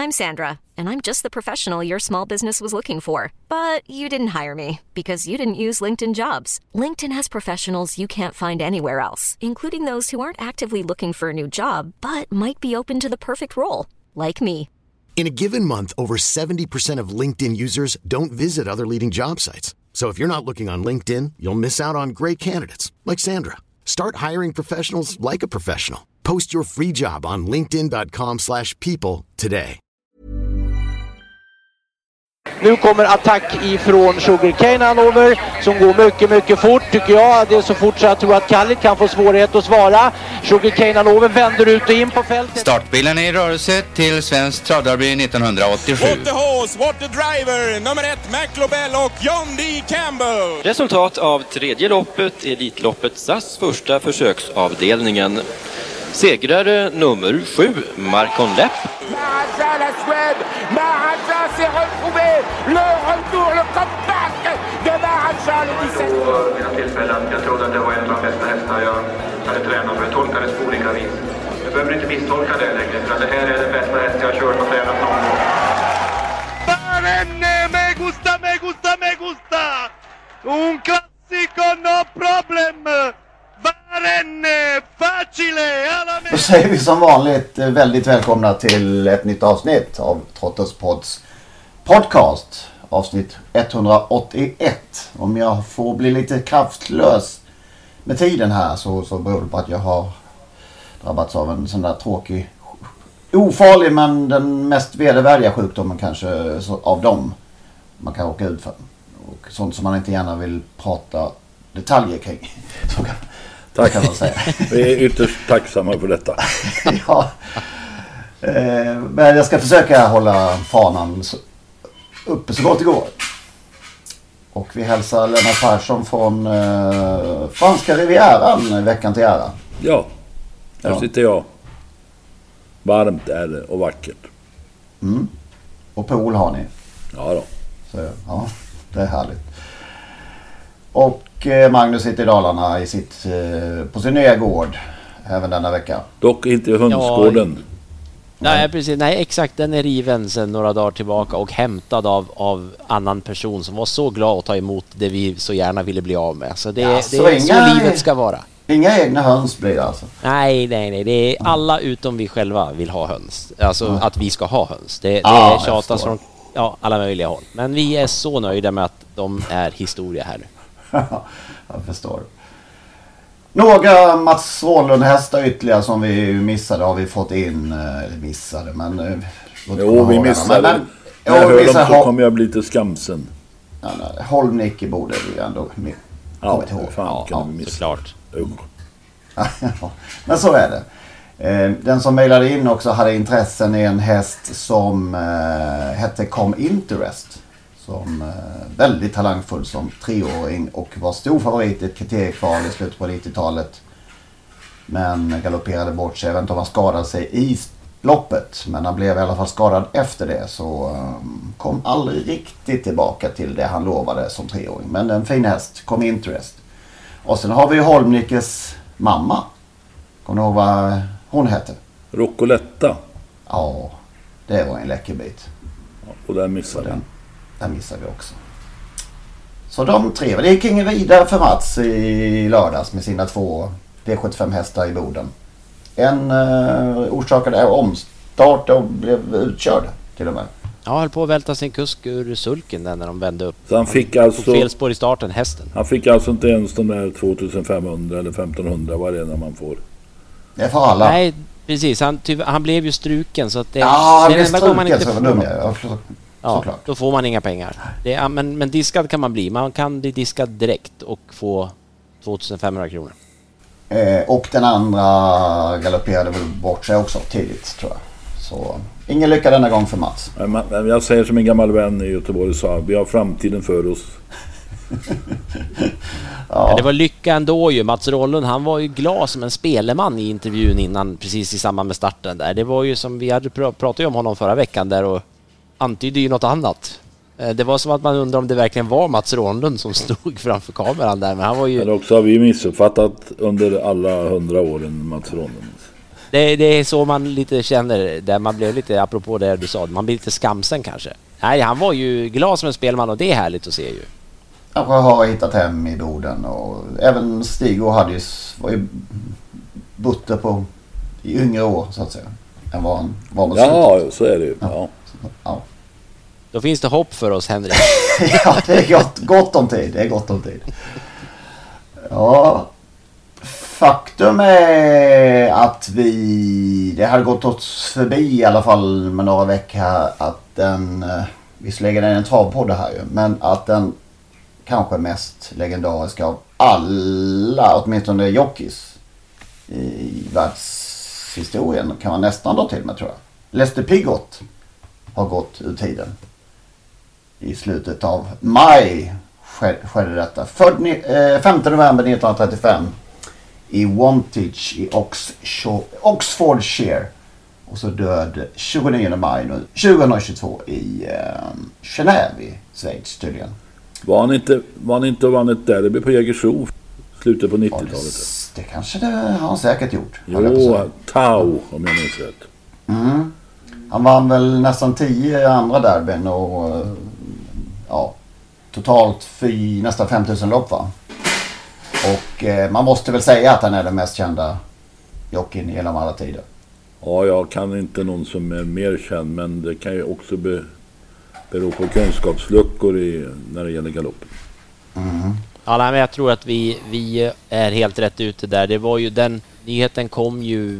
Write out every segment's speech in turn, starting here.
I'm Sandra, and I'm just the professional your small business was looking for. But you didn't hire me because you didn't use LinkedIn Jobs. LinkedIn has professionals you can't find anywhere else, including those who aren't actively looking for a new job, but might be open to the perfect role, like me. In a given month, over 70% of LinkedIn users don't visit other leading job sites. So if you're not looking on LinkedIn, you'll miss out on great candidates like Sandra. Start hiring professionals like a professional. Post your free job on linkedin.com/people today. Nu kommer attack ifrån Sugarcane Hanover som går mycket fort tycker jag. Det är så fort så jag tror att Kallit kan få svårighet att svara. Sugarcane Hanover vänder ut och in på fältet. Startbilen är i rörelse till Svensk Travderby 1987. What the horse, what the driver, nummer 1 McLobell och John D. Campbell. Resultat av tredje loppet, Elitloppet SAS första försöksavdelningen. Segrare nummer 7, Marcon Lepp. Maharaja, la Suède, Maharaja s'est retrouvé, le retour, le comeback de Maharaja, le 17. Mina tillfällen, jag trodde att det var en av de bästa hästar jag hade tränat, för jag tolkades på olika vis. Jag behöver inte misstolka det längre, för det här är den bästa häst jag har kört och tränat någon gång. Barenne, me gusta, me gusta, me gusta! Un classico, no problem! Barenne, facile! Då säger vi som vanligt väldigt välkomna till ett nytt avsnitt av Trotters Pods podcast. Avsnitt 181. Om jag får bli lite kraftlös med tiden här så beror det på att jag har drabbats av en sån där tråkig, ofarlig men den mest vedervärdiga sjukdomen kanske av dem man kan åka ut för. Och sånt som man inte gärna vill prata detaljer kring. Tack. Kan man säga. Vi är ytterst tacksamma för detta. Ja. Men jag ska försöka hålla fanan uppe så gott det går. Och vi hälsar Lennart Persson från franska rivieran veckan till ära. Ja, här sitter jag. Varmt är det och vackert. Mm. Och pool har ni. Ja då. Så, ja, det är härligt. Och Magnus sitter i Dalarna på sin nya gård även denna vecka. Dock inte i hönsgården. Nej, precis. Nej, exakt. Den är riven sedan några dagar tillbaka och hämtad av annan person som var så glad att ta emot det vi så gärna ville bli av med. Så det är så livet ska vara. Inga egna höns blir det alltså? Nej. Det är alla utom vi själva vill ha höns. Alltså att vi ska ha höns. Det tjatas från alla möjliga håll. Men vi är så nöjda med att de är historia här nu. Jag förstår. Några Mats Svånlund hästar ytterligare som vi missade har vi fått in. Missade, men... vi missade. När jag hör dem så kommer jag bli lite skamsen. Holmnicke borde vi ändå kommit ihåg. Såklart. Men så är det. Den som mejlade in också hade intressen i en häst som hette Come Interest. Som väldigt talangfull som 3-åring och var stor favorit i ett kriteriekval i slutet på 90-talet. Men galopperade bort sig. Jag vet inte om han skadade sig i loppet, men han blev i alla fall skadad efter det. Så kom aldrig riktigt tillbaka till det han lovade som 3-åring. Men en fin häst, Come Interest. Och sen har vi Holmnickes mamma. Kommer du ihåg vad hon hette? Roccoletta. Ja, det var en läcker bit. Ja, och där missade den. Där missade vi också. Så de tre, det gick ingen vidare för Mats i lördags med sina 2 V75 hästar i Boden. En orsakade omstart och blev utkörd till och med. Ja, höll på att välta sin kusk ur sulken när de vände upp. Så han fick alltså fel spår i starten, hästen. Han fick alltså inte ens de där 2500 eller 1500 vad det är när man får. Det är för alla. Nej, precis. Han blev ju struken så att det han är blev enda gången man inte får. Ja, då får man inga pengar. Men diskad kan man bli. Man kan bli diskad direkt och få 2500 kronor. Och den andra galopperade väl bort sig också tidigt, tror jag. Så ingen lycka denna gång för Mats. Jag säger som en gammal vän i Göteborg sa, vi har framtiden för oss. Ja, det var lycka ändå ju. Mats Rollund, han var ju glad som en speleman i intervjun innan, precis i samband med starten där. Det var ju som vi hade pratat om honom förra veckan där och antydde ju något annat. Det var som att man undrar om det verkligen var Mats Rollund som stod framför kameran där, men han var ju... Eller också har vi missuppfattat under alla 100 åren Mats Rollund. Det är så man lite känner, där man blev lite, apropå det du sa, man blir lite skamsen kanske. Nej, han var ju glad som en spelman och det är härligt att se ju. Han har hittat hem i Boden och även Stig-O var ju butter på i yngre år så att säga. Än vad han var med slutet. Så är det ju. Ja. Då finns det hopp för oss, Henrik. Ja, det är gott om tid. Det är gott om tid. Ja. Faktum är att det hade gått oss förbi i alla fall med några veckor här att den, visserligen är en travpodd här ju, men att den kanske mest legendariska av alla, åtminstone jockeys i världshistorien kan man nästan dra till med, tror jag. Lester Piggott har gått ur tiden. I slutet av maj skedde detta. Född 5 november 1935 i Wantage i Oxfordshire. Och så död 29 maj 2022 i Genève i Schweiz tydligen. Var han inte vann ett derby på Jägersro slutet på 90-talet? Det kanske det har han säkert gjort. Jo, Tau om jag minns rätt. Mm. Han vann väl nästan 10 andra derbyn och totalt nästan 5000 lopp, va? Och man måste väl säga att han är den mest kända jockeyn genom alla tider. Ja, jag kan inte någon som är mer känd, men det kan ju också bero på kunskapsluckor när det gäller galoppen. Mm. Ja, men jag tror att vi är helt rätt ute där. Det var ju nyheten kom ju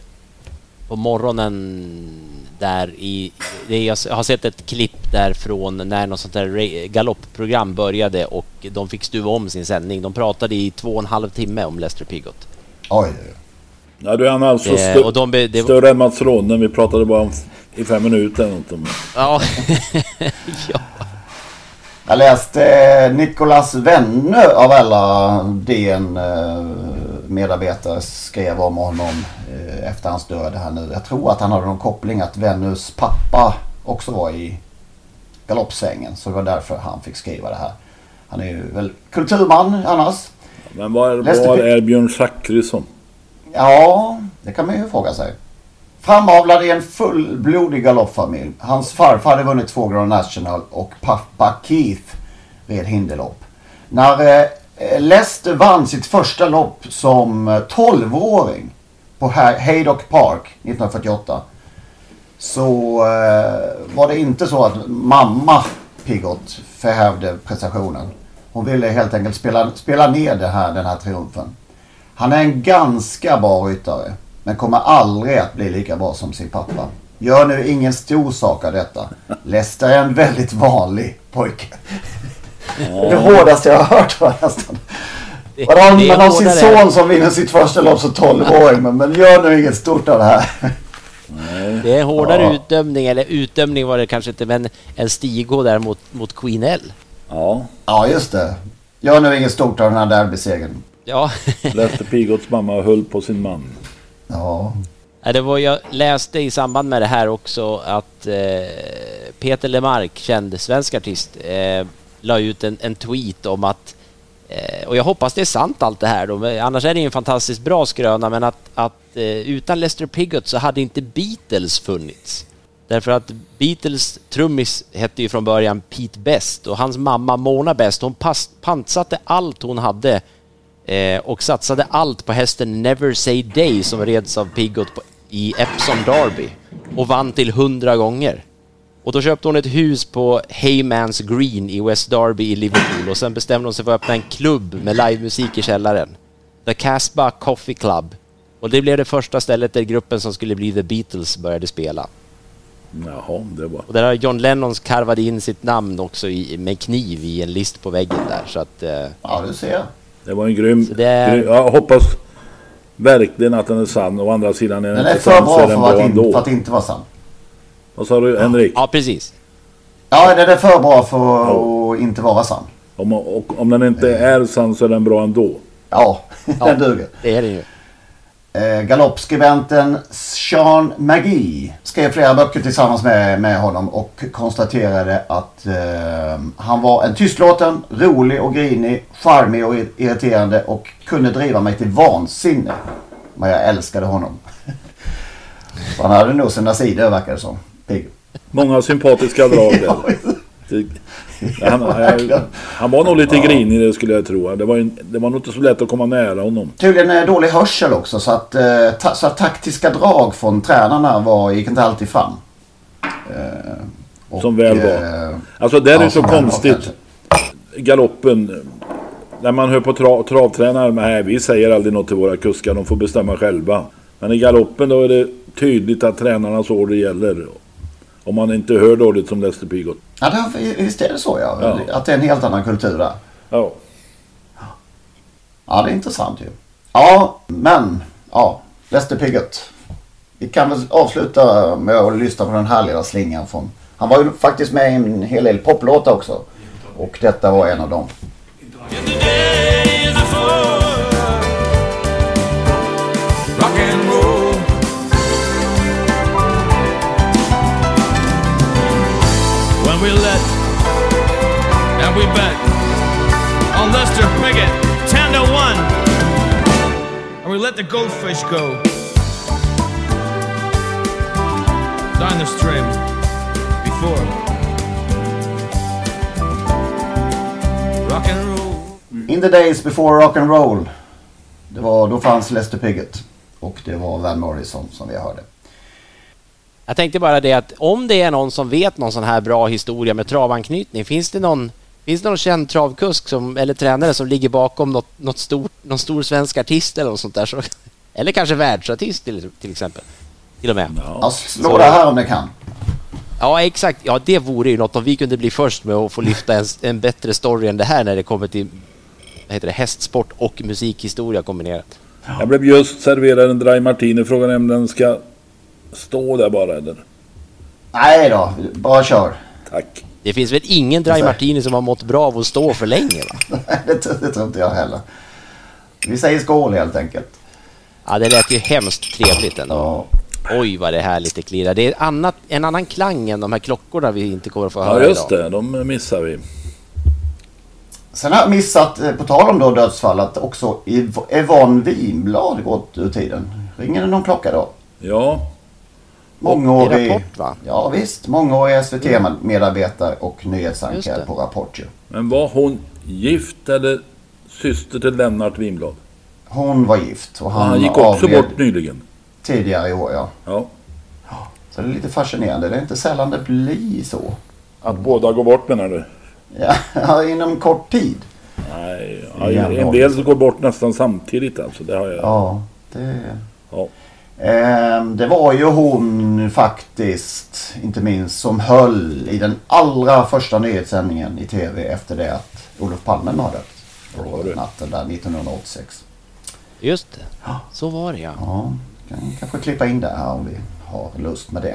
på morgonen där jag har sett ett klipp där från när något sånt där galoppprogram började och de fick stuva om sin sändning. De pratade i 2,5 timme om Lester Piggott. Oj. Ja, du är han alltså större än Mats Ronne. Vi pratade bara i 5 minuter eller något om. Ja. Ja. Jag läste Nicolas Wenner av alla DN medarbetare skrev om honom efter hans död här nu. Jag tror att han hade någon koppling att Wenners pappa också var i galoppsvängen, så det var därför han fick skriva det här. Han är ju väl kulturman annars. Men var är Björn Zachrisson? Ja, det kan man ju fråga sig. Framavlad i en fullblodig galoppfamilj. Hans farfar hade vunnit 2 Grand National och pappa Keith red hinderlopp. När Lester vann sitt första lopp som 12-åring på Haydock Park 1948 så var det inte så att mamma Piggott förhävde prestationen. Hon ville helt enkelt spela ner den här triumfen. Han är en ganska bra ryttare, men kommer aldrig att bli lika bra som sin pappa. Gör nu ingen stor sak av detta. Lester är en väldigt vanlig pojke. Det hårdaste jag har hört var nästan. Man har sin son som vinner sitt första lopp som 12-åring, men gör nu inget stort av det här. Det är hårdare utdömning var det kanske inte, men en Stig-O där mot Queen L. Ja, just det. Gör nu inget stort av den här derbysegern. Ja. Lester Piggotts mamma höll på sin man. Ja. Jag läste i samband med det här också att Peter Lemark, känd svensk artist, la ut en tweet om att och jag hoppas det är sant allt det här då, annars är det en fantastiskt bra skröna, men att utan Lester Piggott så hade inte Beatles funnits. Därför att Beatles trummis hette ju från början Pete Best och hans mamma Mona Best, hon pantsatte allt hon hade och satsade allt på hästen Never Say Day som reds av Piggott i Epsom Derby och vann till 100 gånger. Och då köpte hon ett hus på Hayman's Green i West Derby i Liverpool och sen bestämde hon sig för att öppna en klubb med livemusik i källaren. The Casbah Coffee Club. Och det blev det första stället där gruppen som skulle bli The Beatles började spela. Jaha, det var... Och där har John Lennon karvat in sitt namn också med kniv i en list på väggen där. Så att, ja, du ser. Det var en grym... Jag hoppas verkligen att den är sann. Å andra sidan är den inte för bra för att inte vara sann. Vad sa du, Henrik? Ja, precis. Ja, det är för bra för att inte vara sann. Om den inte är sann så är den bra ändå. Ja, den duger. Det är det ju. Galoppskribenten Sean McGee skrev flera böcker tillsammans med honom och konstaterade att han var en tystlåten, rolig och grinig, charmig och irriterande och kunde driva mig till vansinne. Men jag älskade honom. Han hade nog sina sidor, verkar det som. Pigg. Många sympatiska drag där. Han var nog lite grinig, det skulle jag tro. Det var nog inte så lätt att komma nära honom. Tydligen dålig hörsel också, så att taktiska drag från tränarna gick inte alltid fram. Som väl var. Alltså det är så konstigt. Galoppen, när man hör på travtränare med vi säger aldrig något till våra kuskar, de får bestämma själva. Men i galoppen då är det tydligt att tränarnas order gäller. Om man inte hör dåligt som Lester Piggott. Ja, visst är det så, ja. Att det är en helt annan kultur där. Ja. Ja, det är intressant ju. Ja, men Lester Piggott. Vi kan väl avsluta med att lyssna på den här lilla slingan från... Han var ju faktiskt med i en hel del poplåtar också. Och detta var en av dem. Rock and roll. When we let and we bet on Lester Piggott 10-1, and we let the goldfish go down the stream before rock and roll. In the days before rock and roll. Då fanns Lester Piggott. Och det var Van Morrison som vi hörde. Jag tänkte bara det att om det är någon som vet någon sån här bra historia med travanknytning, finns det någon känd travkusk eller tränare som ligger bakom någon stor svensk artist eller något sånt där, så, eller kanske världsartist till exempel, till och med. Ja, slå det här om det kan. Ja, exakt. Ja, det vore ju något om vi kunde bli först med att få lyfta en bättre story än det här när det kommer till hästsport och musikhistoria kombinerat. Jag blev just serverad en dry martini. Frågan är om den ska stå där bara eller? Nej då, bara kör. Tack. Det finns väl ingen dry martini som har mått bra av att stå för länge, va? det tror inte jag heller. Vi säger skål helt enkelt. Ja, det lät ju hemskt trevligt ändå. Ja. Oj, vad det här lite klirrar. Det är en annan klang än de här klockorna vi inte kommer att få höra idag. Ja, just det. De missar vi. Sen har jag missat, på tal om då dödsfall, att också Yvonne Wimblad gått ur tiden. Ringer det någon klocka då? Ja. Mångårig Rapport, va? Ja visst, mångårig SVT-medarbetare och nyhetsankare på Rapport ju. Men var hon gift eller syster till Lennart Wimblad? Hon var gift. Och han gick också bort nyligen. Tidigare i år, ja. Så det är lite fascinerande. Det är inte sällan det blir så. Att båda går bort, menar du? Ja, inom kort tid. Nej, en del så går bort nästan samtidigt alltså. Det har jag... Ja, det... Ja. Det var ju hon faktiskt, inte minst, som höll i den allra första nyhetssändningen i tv efter det att Olof Palme mördats på natten där 1986. Just det, så var det ja. Ja, kan kanske klippa in det här om vi har lust med det.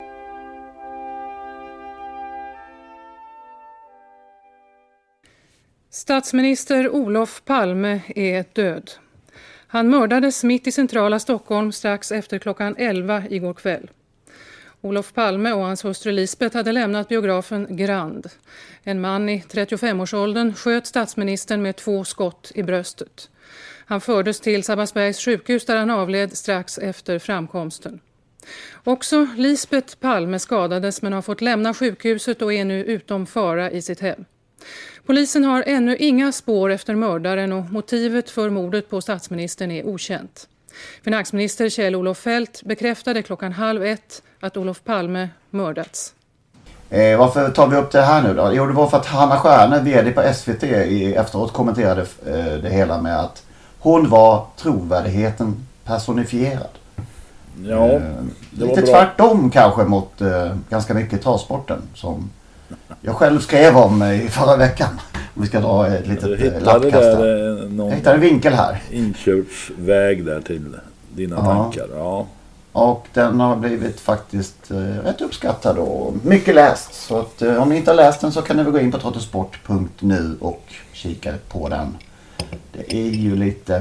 Statsminister Olof Palme är död. Han mördades mitt i centrala Stockholm strax efter klockan 11 igår kväll. Olof Palme och hans hustru Lisbeth hade lämnat biografen Grand. En man i 35-årsåldern sköt statsministern med 2 skott i bröstet. Han fördes till Sabbatsbergs sjukhus där han avled strax efter framkomsten. Också Lisbeth Palme skadades men har fått lämna sjukhuset och är nu utom fara i sitt hem. Polisen har ännu inga spår efter mördaren och motivet för mordet på statsministern är okänt. Finansminister Kjell-Olof Feldt bekräftade klockan 12:30 att Olof Palme mördats. Varför tar vi upp det här nu då? Jo, det var för att Hanna Stjärne, vd på SVT, efteråt kommenterade det hela med att hon var trovärdigheten personifierad. Ja, det lite tvärtom kanske mot ganska mycket travsporten som jag själv skrev om i förra veckan. Om vi ska dra ett litet lappkast här. Jag hittade en vinkel här. Inkörtsväg där till dina tankar. Ja. Och den har blivit faktiskt rätt uppskattad och mycket läst. Så att, om ni inte har läst den så kan ni väl gå in på trottosport.nu och kika på den. Det är ju lite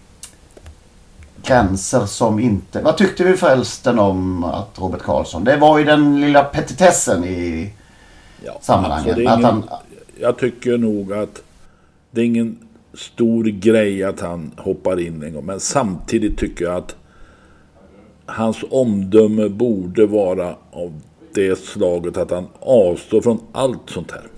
gränser som inte... Vad tyckte vi förresten om att Robert Karlsson? Det var ju den lilla petitessen i sammanhanget. Alltså jag tycker nog att det är ingen stor grej att han hoppar in en gång. Men samtidigt tycker jag att hans omdöme borde vara av det slaget att han avstår från allt sånt här.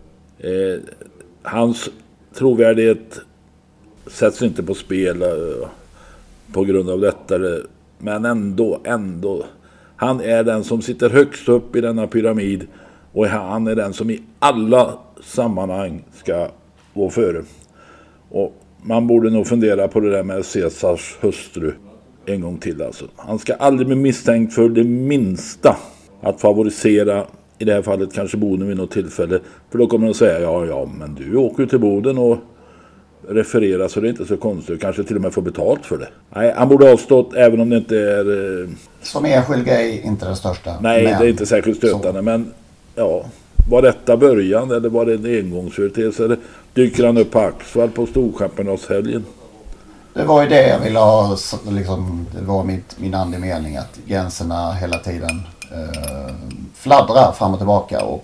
Hans trovärdighet sätts inte på spel på grund av detta. Men ändå. Han är den som sitter högst upp i denna pyramid. Och han är den som i alla sammanhang ska gå före. Och man borde nog fundera på det där med Caesars hustru en gång till. Alltså. Han ska aldrig bli misstänkt för det minsta att favorisera, i det här fallet kanske Boden vid något tillfälle. För då kommer de att säga, ja, men du åker till Boden och refererar, så det är inte så konstigt. Kanske till och med få betalt för det. Nej, han borde ha stått, även om det inte är... Som enskild grej, inte det största. Nej, det är inte särskilt stötande, men ja... Var detta början eller var det en engångsföreteelse? Eller dyker han upp på Axvall på Storchampionatshelgen? Det var ju det jag ville ha, liksom, det var min andemening att gränserna hela tiden fladdrar fram och tillbaka. Och,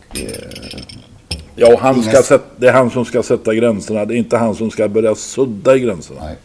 ja, det är han som ska sätta gränserna, det är inte han som ska börja sudda i gränserna. Nej.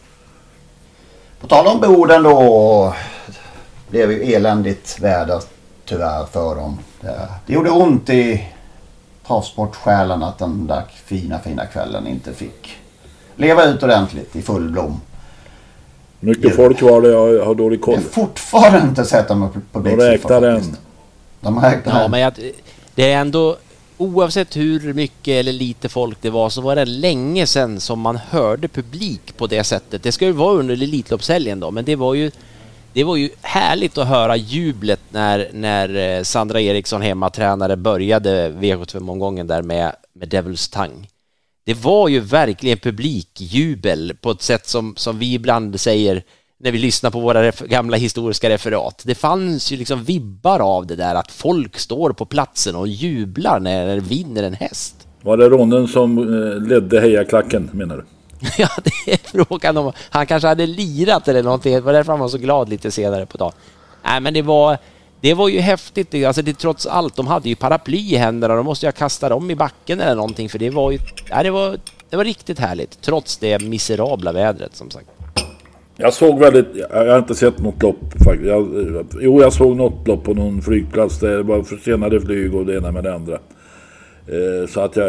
På tal om Boden då, det blev ju eländigt väder tyvärr för dem. Det gjorde ont i travsportsjälen att den där fina kvällen inte fick leva ut ordentligt i full blom. Mycket folk var det, jag har dålig koll. Jag har fortfarande inte sett dem på publiksiffror. De räknar än. Men det är ändå, oavsett hur mycket eller lite folk det var, så var det länge sedan som man hörde publik på det sättet. Det ska ju vara under Elitloppshelgen då, men det var ju härligt att höra jublet när Sandra Eriksson, hemmatränare, började V75-omgången där med Devil's Tongue. Det var ju verkligen publikjubel på ett sätt som vi ibland säger när vi lyssnar på våra gamla historiska referat. Det fanns ju liksom vibbar av det där, att folk står på platsen och jublar när det vinner en häst. Var det Ronnen som ledde hejaklacken, menar du? Ja, det är frågan om han kanske hade lirat eller någonting. Det var därför han var så glad lite senare på dagen. Nej, men det var ju häftigt. Alltså det, trots allt, de hade ju paraply i händerna. De måste ju kasta dem i backen eller någonting. För det var ju, det var riktigt härligt. Trots det miserabla vädret, som sagt. Jag har inte sett något lopp faktiskt. Jag såg något lopp på någon flygplats där det var försenade flyg och det ena med det andra. Så att jag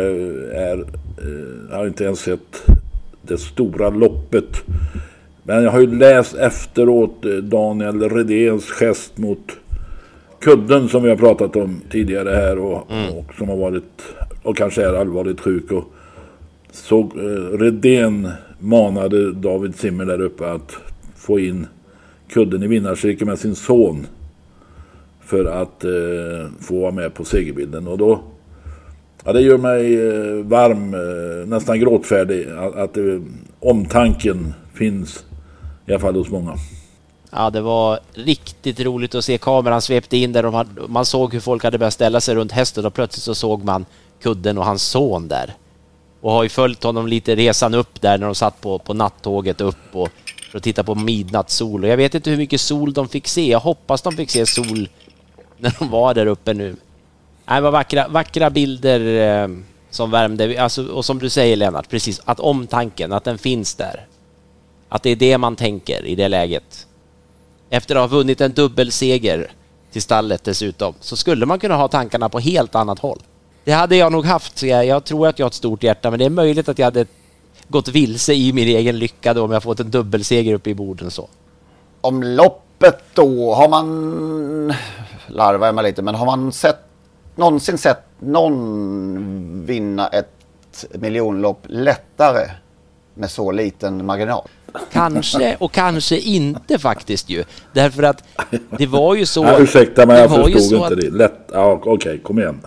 har inte ens sett det stora loppet. Men jag har ju läst efteråt Daniel Redéns gest mot kudden som vi har pratat om tidigare här och som har varit och kanske är allvarligt sjuk, och så Redén manade David Zimmer där uppe att få in kudden i vinnarcirkeln med sin son för att få vara med på segerbilden, och då det gör mig varm, nästan gråtfärdig att omtanken finns i alla fall hos många. Ja, det var riktigt roligt att se kameran svepte in där. Man såg hur folk hade börjat ställa sig runt hästen och plötsligt så såg man kudden och hans son där. Och har ju följt honom lite resan upp där när de satt på nattåget upp och för att titta på midnattssol. Och jag vet inte hur mycket sol de fick se. Jag hoppas de fick se sol när de var där uppe nu. Det var vackra bilder som värmde. Alltså, och som du säger, Lennart, precis, att omtanken, att den finns där. Att det är det man tänker i det läget. Efter att ha vunnit en dubbelseger till stallet dessutom, så skulle man kunna ha tankarna på helt annat håll. Det hade jag nog haft, så jag tror att jag har ett stort hjärta, men det är möjligt att jag hade gått vilse i min egen lycka då om jag fått en dubbelseger uppe i Boden så. Om loppet då, har man, larvar mig lite, men har man någonsin sett någon vinna ett miljonlopp lättare med så liten marginal? Kanske och kanske inte faktiskt ju. Därför att det var ju så... ursäkta mig, jag förstod inte det. Okej, kom igen.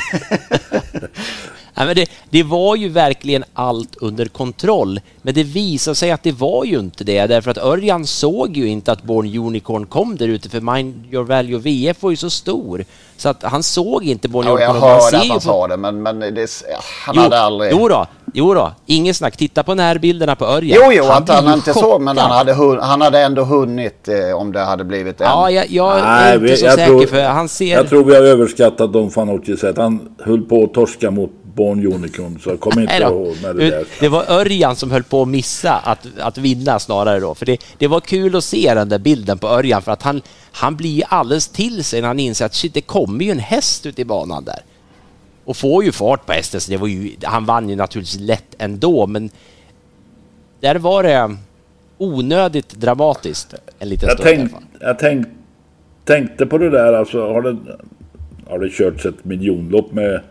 Ja, men det var ju verkligen allt under kontroll. Men det visade sig att det var ju inte det. Därför att Örjan såg ju inte att Born Unicorn kom där ute. För Mind Your Value VF var ju så stor. Så att han såg inte Born Unicorn. Jag hörde att han sa det, men han hade aldrig... Jo då, ingen snack. Titta på närbilderna på Örjan. Jo, att han inte såg, men han hade ändå hunnit om det hade blivit en... Ja, jag är inte så säker för han ser... Jag tror vi har överskattat Don Fanucci, så att han höll på att torska mot Born Unicorn, så jag kommer inte ihåg med det där. Det var Örjan som höll på att missa att vinna snarare då. För det var kul att se den där bilden på Örjan, för att han blir alldeles till sig när han inser att shit, det kommer ju en häst ut i banan där. Och får ju fart på hästen, så han vann ju naturligtvis lätt ändå, men där var det onödigt dramatiskt en liten stund. Jag tänkte på det där, alltså har det körts ett miljonlopp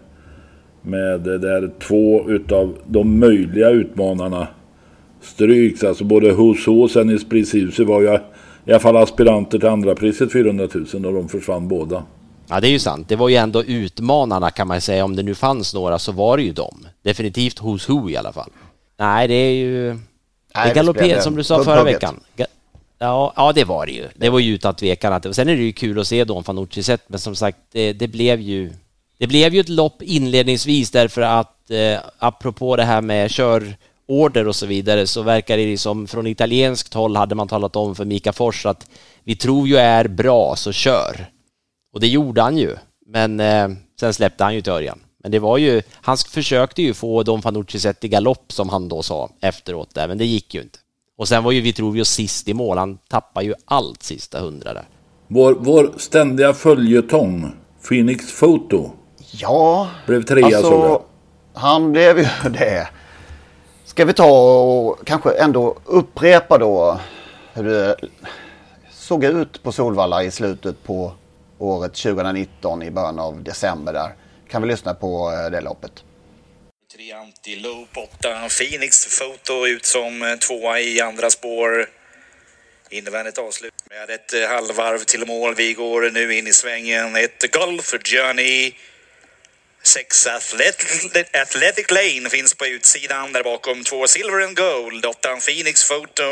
med det där 2 utav de möjliga utmanarna stryks, alltså både hos och sen i Spritshuset var ju i alla fall aspiranter till andra priset 400 000 och de försvann båda. Ja, det är ju sant. Det var ju ändå utmanarna, kan man säga. Om det nu fanns några så var det ju dem. Definitivt hos who i alla fall. Nej, det är ju... det galopperade som du sa förra veckan. Ja, det var det ju. Det var ju utan tvekan. Sen är det ju kul att se Don Fanucci sett, men som sagt, det blev ju ett lopp inledningsvis, därför att apropå det här med körorder och så vidare, så verkar det som från italienskt håll hade man talat om för Mika Fors att vi tror ju är bra, så kör. Och det gjorde han ju. Men sen släppte han ju till Örjan. Men det var ju, han försökte ju få Don Fanucci sett i galopp, som han då sa efteråt där, men det gick ju inte. Och sen var ju Vitruvio sist i mål. Han tappar ju allt sista 100 där. Vår ständiga följetong, Phoenix Photo. Ja, blev 3, alltså, han blev ju det. Ska vi ta och kanske ändå upprepa då hur det såg ut på Solvalla i slutet på året 2019 i början av december där. Kan vi lyssna på det loppet? 3 Antilope, 8 Phoenix Photo ut som 2 i andra spår. Invändigt avslut med ett halvvarv till mål. Vi går nu in i svängen. Ett Golf Journey. 6 Athletic Lane finns på utsidan. Där bakom 2 Silver and Gold. 8 Phoenix Photo.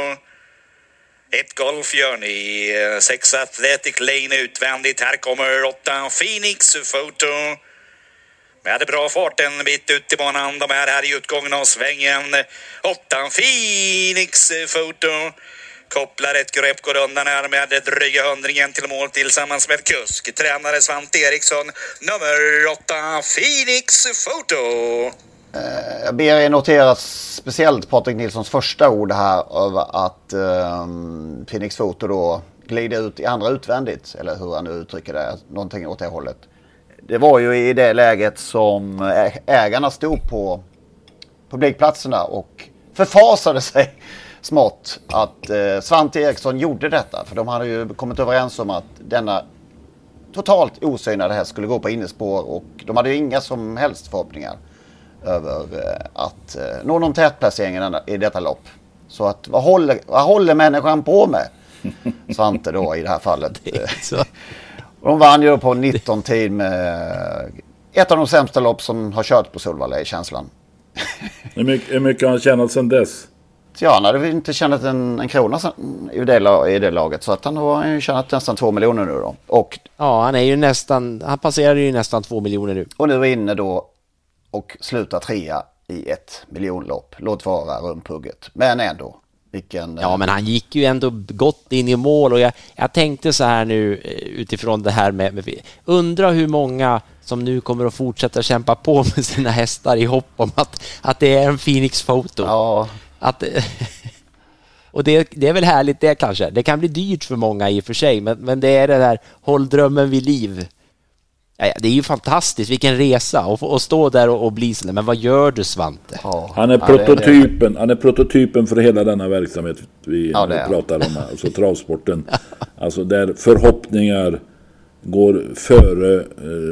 1 Golf Journey. 6 Athletic Lane utvändigt. Här kommer 8 Phoenix Photo. Med bra fart en bit ut i banan. De är här i utgången av svängen. 8 Phoenix Photo. Kopplar ett grepp, går undan här med dryga 100 till mål tillsammans med kusk. Tränare Svante Eriksson. Nummer 8 Phoenix Photo. Jag ber er notera speciellt Patrik Nilssons första ord här över att Phoenix Photo då glider ut i andra utvändigt. Eller hur han nu uttrycker det. Någonting åt det hållet. Det var ju i det läget som ägarna stod på publikplatserna och förfasade sig smått att Svante Eriksson gjorde detta. För de hade ju kommit överens om att denna totalt osynade häst skulle gå på innespår, och de hade ju inga som helst förhoppningar över att nå någon tätplacering i detta lopp. Så att vad håller människan på med? Svante då i det här fallet. De vann ju på 19 tid med ett av de sämsta lopp som har kört på Solvalla i känslan. Hur mycket har han tjänat sedan dess? Ja, han hade inte tjänat en krona i det laget, så att han har ju tjänat nästan 2 miljoner nu då. Och, ja, han passerade ju nästan 2 miljoner nu. Och nu är inne då och slutar 3 i ett miljonlopp. Låt vara rumpugget, men ändå. Ja, men han gick ju ändå gott in i mål, och jag tänkte så här nu utifrån det här med undra hur många som nu kommer att fortsätta kämpa på med sina hästar i hopp om att det är en Phoenix Photo. Ja. Och det är väl härligt det kanske. Det kan bli dyrt för många i och för sig, men det är det där håll drömmen vid liv. Ja, det är ju fantastiskt, vilken resa och stå där och bli sådär. Men vad gör du, Svante? Han är prototypen för hela denna verksamhet vi pratar om, alltså travsporten. Alltså där förhoppningar går före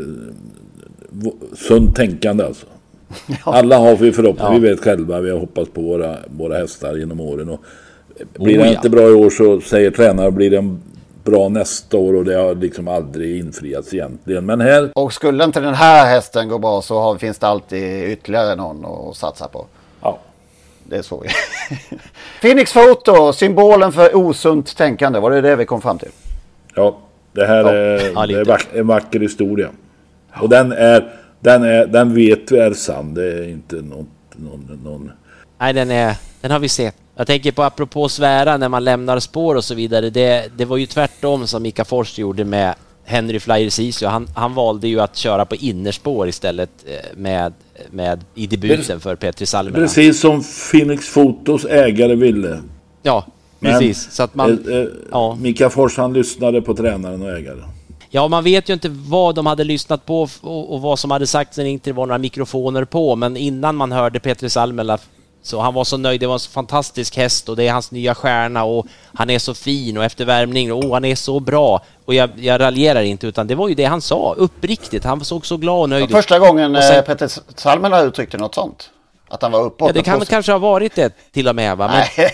sunt tänkande alltså. Alla har vi förhoppningar, vi vet själva, vi har hoppats på våra hästar genom åren, och blir det inte bra i år så säger tränare blir det bra nästa år, och det har liksom aldrig infriats egentligen. Men här... Och skulle inte den här hästen gå bra så finns det alltid ytterligare någon att satsa på. Ja. Det är så. Phoenix Photo, symbolen för osunt tänkande, var det vi kom fram till? Ja, det här är en vacker historia. Och den vet vi är sann, det är inte någon... Nej, den har vi sett. Jag tänker på apropå svära när man lämnar spår och så vidare. Det var ju tvärtom som Mika Fors gjorde med Henry Flyer Sisu, han valde ju att köra på innerspår istället med i debuten för Petri Salmela. Precis som Phoenix Photos ägare ville. Ja, precis. Så att man, Mika Fors, han lyssnade på tränaren och ägaren. Ja, man vet ju inte vad de hade lyssnat på och vad som hade sagts när det inte var några mikrofoner på. Men innan man hörde Petri Salmela, så han var så nöjd. Det var en så fantastisk häst och det är hans nya stjärna och han är så fin och efter värmning och han är så bra. Och jag raljerar inte, utan det var ju det han sa uppriktigt. Han såg så glad och nöjd ut. Första gången Petri Salmela uttryckte något sånt. Att han var uppåt. Ja, det kan kanske ha varit det till och med, va?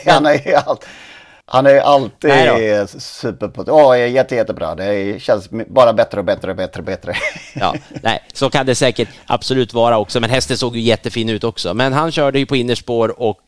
Han är alltid super jättebra. Det känns bara bättre. Ja, nej, så kan det säkert absolut vara också. Men hästen såg ju jättefin ut också. Men han körde ju på innerspår och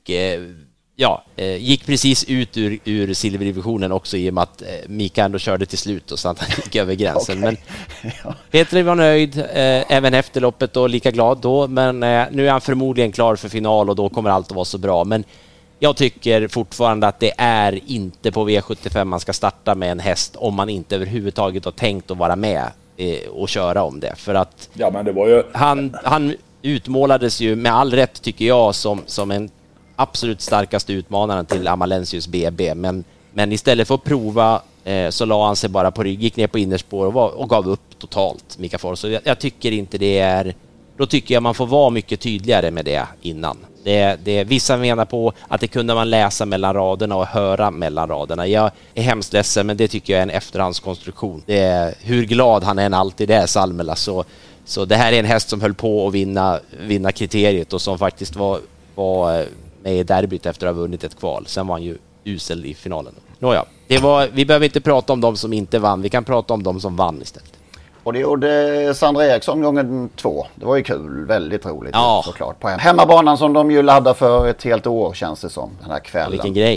gick precis ut ur silverdivisionen också, i och med att Mika ändå körde till slut och så att han gick över gränsen. Men Petri var nöjd även efter loppet och lika glad då. Men nu är han förmodligen klar för final och då kommer allt att vara så bra. Men jag tycker fortfarande att det är inte på V75 man ska starta med en häst om man inte överhuvudtaget har tänkt att vara med och köra om det. För att men det var ju... han utmålades ju med all rätt, tycker jag, som en absolut starkaste utmanaren till Amalensius BB. Men istället för att prova så la han sig bara på rygg, gick ner på innerspår och gav upp totalt, Mika Fors. Så jag tycker inte det är... Då tycker jag man får vara mycket tydligare med det innan. Vissa menar på att det kunde man läsa mellan raderna och höra mellan raderna. Jag är hemskt ledsen, men det tycker jag är en efterhandskonstruktion. Det är hur glad han än alltid är, Salmela. Så det här är en häst som höll på att vinna kriteriet och som faktiskt var med i derbyt efter att ha vunnit ett kval. Sen var han ju usel i finalen. Nåja, vi behöver inte prata om de som inte vann. Vi kan prata om de som vann istället. Och det gjorde Sandra Eriksson gången 2. Det var ju kul, väldigt roligt såklart. På hemmabanan som de ju laddar för ett helt år, känns det som, den här kvällen.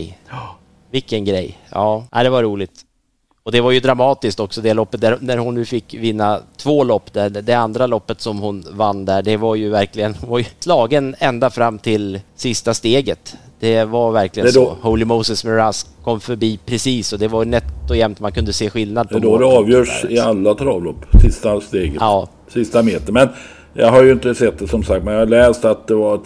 Vilken grej. Ja, det var roligt. Och det var ju dramatiskt också, det loppet när hon nu fick vinna 2 lopp där. Det andra loppet som hon vann där, det var ju verkligen slagen ända fram till sista steget. Det var verkligen så. Holy Moses Miraz kom förbi precis och det var nätt och jämnt, man kunde se skillnad på. Det då det avgörs i alla travlopp, sista steget, sista meter. Men jag har ju inte sett det som sagt, men jag har läst att det var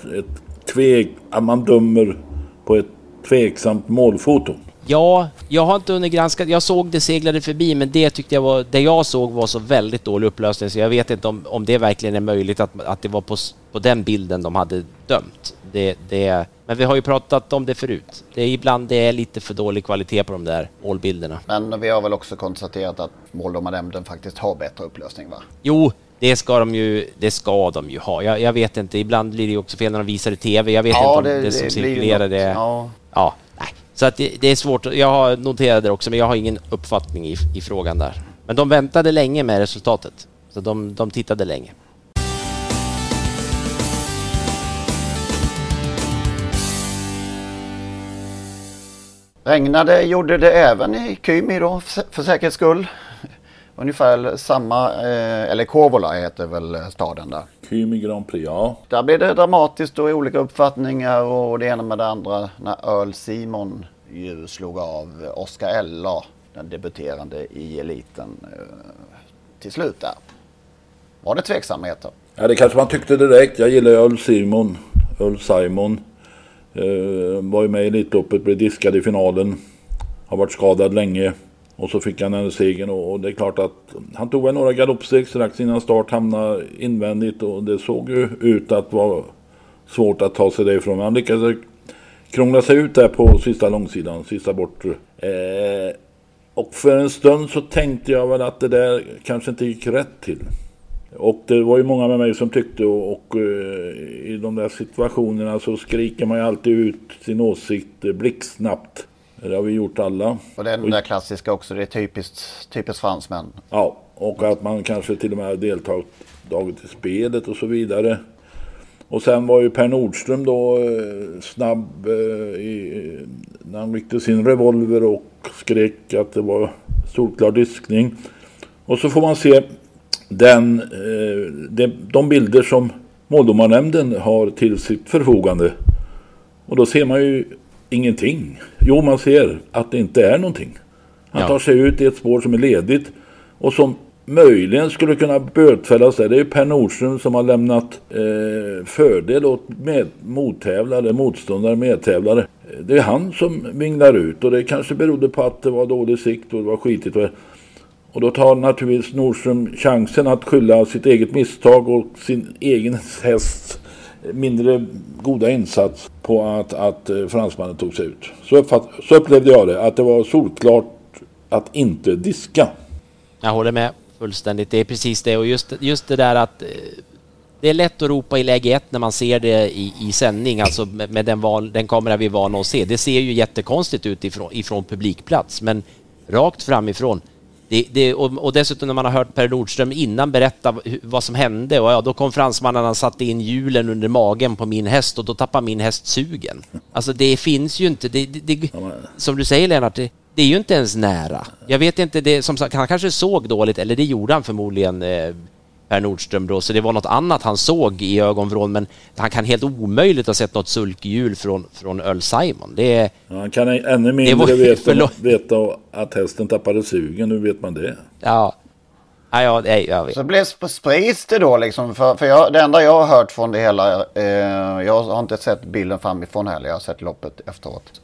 att man dömer på ett tveksamt målfoto. Ja, jag har inte undergranskat. Jag såg det seglade förbi, men det tyckte jag det jag såg var så väldigt dålig upplösning, så jag vet inte om det verkligen är möjligt att det var på den bilden de hade dömt. Men vi har ju pratat om det förut. Ibland det är lite för dålig kvalitet på de där målbilderna. Men vi har väl också konstaterat att måldomarnämnden faktiskt har bättre upplösning, va? Jo, det ska de ju ha. Jag vet inte, ibland blir det ju också fel när de visar i TV. Jag vet inte om det som cirkulerar det. Ja, nej. Så att det är svårt. Jag har noterat det också, men jag har ingen uppfattning i frågan där. Men de väntade länge med resultatet. Så de tittade länge. Regnade gjorde det även i Kymi då, för säkerhets skull. Ungefär samma, eller Kouvola heter väl staden där. Kymi Grand Prix, ja. Där blev det dramatiskt och i olika uppfattningar och det ena med det andra när Earl Simon ju slog av Oscar Ella, den debuterande i eliten, till slut där. Var det tveksamheter? Ja, det kanske man tyckte direkt. Jag gillar Earl Simon. Var ju med i Elitloppet, blev diskad i finalen. Har varit skadad länge. Och så fick han en segern och det är klart att han tog väl några galoppsteg strax innan start, hamnade invändigt och det såg ju ut att vara svårt att ta sig därifrån. Han lyckades krångla sig ut där på sista långsidan, sista bortre. Och för en stund så tänkte jag väl att det där kanske inte gick rätt till. Och det var ju många med mig som tyckte och i de där situationerna så skriker man ju alltid ut sin åsikt blixtsnabbt. Det har vi gjort alla. Och den där klassiska också, det är typiskt fransmän. Ja, och att man kanske till och med har deltagit i spelet och så vidare. Och sen var ju Per Nordström då snabb när han ryckte sin revolver och skrek att det var solklar diskning. Och så får man se de bilder som måldomarnämnden har till sitt förfogande. Och då ser man ju ingenting. Jo, man ser att det inte är någonting. Han tar sig ut i ett spår som är ledigt och som möjligen skulle kunna bötfällas där, det är ju Per Nordström som har lämnat fördel åt motståndare, medtävlare. Det är han som vinglar ut, och det kanske berodde på att det var dålig sikt och det var skitigt. Och då tar naturligtvis Nordström chansen att skylla sitt eget misstag och sin egen hästs mindre goda insats på att fransmannen tog sig ut. Så upplevde jag det, att det var solklart att inte diska. Jag håller med fullständigt, det är precis det. Och just det där att det är lätt att ropa i läge 1 när man ser det i sändning, alltså med den kamera vi är vana att se. Det ser ju jättekonstigt ut ifrån publikplats, men rakt framifrån. Och dessutom när man har hört Per Nordström innan berätta vad som hände, och då kom fransmannen, han satte in hjulen under magen på min häst och då tappade min häst sugen. Alltså det finns ju inte, som du säger Lennart, det är ju inte ens nära. Jag vet inte, det, som sagt, han kanske såg dåligt, eller det gjorde han förmodligen, Per Nordström då, så det var något annat han såg i ögonvrån, men han kan helt omöjligt ha sett något sulkhjul från Earl Simon. Han kan ännu mindre veta att hästen tappade sugen, nu vet man det. Ja, jag vet. Så blev sprids det då liksom, för det enda jag har hört från det hela, jag har inte sett bilden framifrån heller, jag har sett loppet efteråt.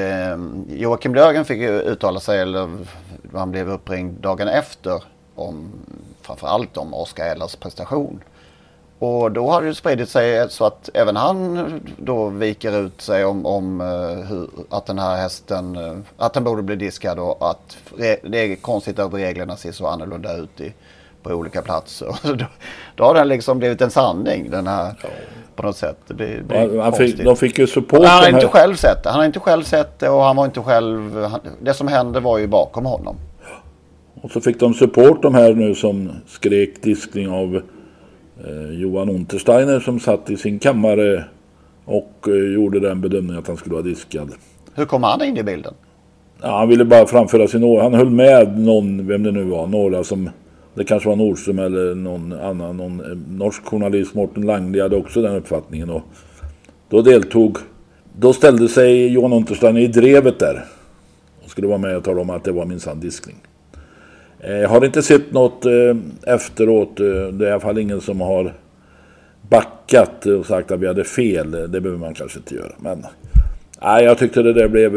Joakim Löfgren fick ju uttala sig, eller han blev uppringd dagen efter, framförallt om Oscar Ehlers prestation. Och då har det spridit sig så att även han då viker ut sig om att den här hästen, att den borde bli diskad, och att det är konstigt att reglerna ser så annorlunda ut på olika platser. Då har den liksom blivit en sanning, den här, på något sätt. De fick ju support. Han har inte själv sett det, och han var inte själv, det som hände var ju bakom honom. Och så fick de support, de här nu som skrek diskning av Johan Untersteiner, som satt i sin kammare och gjorde den bedömningen att han skulle vara diskad. Hur kom han in i bilden? Ja, han ville bara framföra sin åsikt. Han höll med någon, vem det nu var, några som, det kanske var Nordström eller någon annan, någon norsk journalist, Morten Langli, hade också den uppfattningen. Och då ställde sig Johan Untersteiner i drevet där och skulle vara med och tala om att det var minsann diskning. Jag har inte sett något efteråt. Det är i alla fall ingen som har backat och sagt att vi hade fel. Det behöver man kanske inte göra. Men jag tyckte det där blev